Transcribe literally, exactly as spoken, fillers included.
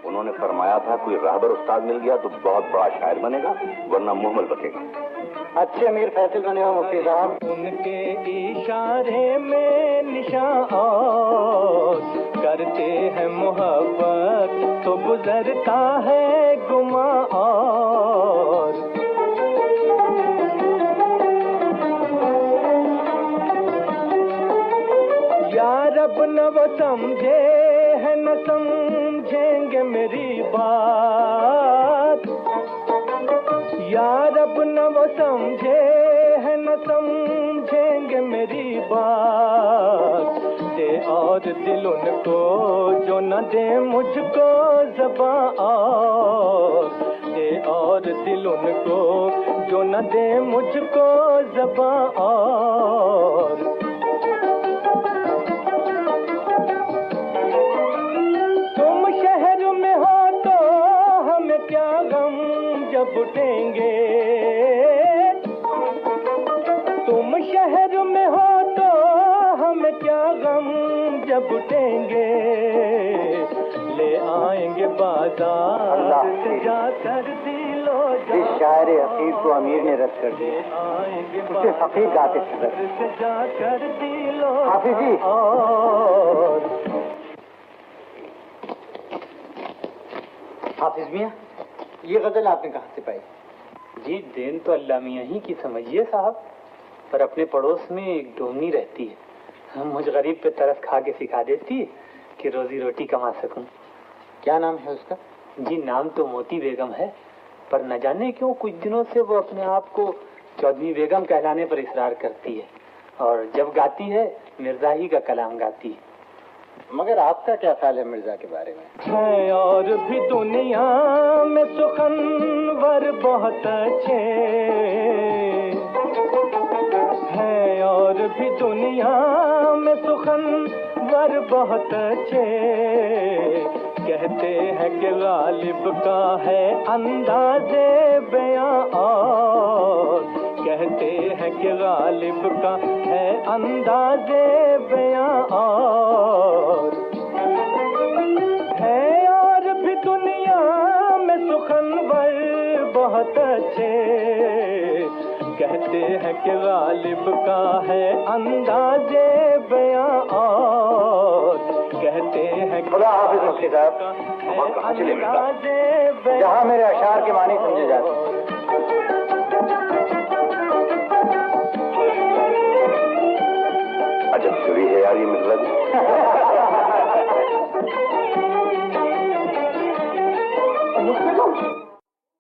उन्होंने फरमाया था कोई राहबर उस्ताद मिल गया तो बहुत बड़ा शायर बनेगा, वरना मुहम्मल बचेगा। अच्छे अमीर फैसल बने हो मुफ्ती साहब। उनके इशारे में निशान करते हैं मोहब्बत तो गुजरता है गुमा और यार अब न वो समझे है न समझेंगे मेरी बात, यार अब न वो समझे है न समझेंगे मेरी बात। दे और दिल उनको जो न दे मुझको ज़बान और, दे और दिल उनको जो न दे मुझको ज़बान और। तुम शहर में हो तो हमें क्या गम जब उठेंगे, तुम शहर में हो तो हमें क्या गम जब उठेंगे। ले आएंगे बाजार से जाकर दिलो इस शायर हकीर को अमीर ने रद्द कर दिया, उसे फकीर गाते थे। जाकर दिलो हाफिज जी, और हाफिज मियाँ, ये गजल आपने कहाँ से पाई? जी देन तो अल्लाह मियाँ ही की समझिए साहब, पर अपने पड़ोस में एक डोमनी रहती है, हम मुझ गरीब पे तरस खा के सिखा देती है कि रोजी रोटी कमा सकूं। क्या नाम है उसका? जी नाम तो मोती बेगम है, पर न जाने क्यों कुछ दिनों से वो अपने आप को चौधरी बेगम कहलाने पर इसरार करती है, और जब गाती है मिर्जा ही का कलाम गाती है। मगर आपका क्या ख्याल है मिर्जा के बारे में? है और भी दुनिया में सुखनवर बहुत अच्छे हैं, और भी दुनिया में सुखनवर बहुत अच्छे। कहते हैं कि गालिब का है अंदाज़े बयां और, कहते हैं कि गालिब का है अंदाज़े बयां और। है और भी दुनिया में सुखनवर बहुत अच्छे, कहते हैं कि गालिब का है अंदाज़े बयां और, कहते हैं खुदा हाफिज मुफ्ती साहब, जहाँ मेरे अशार के मानी समझे जाते। अजब चुरी है यार ये मिर्जा जी।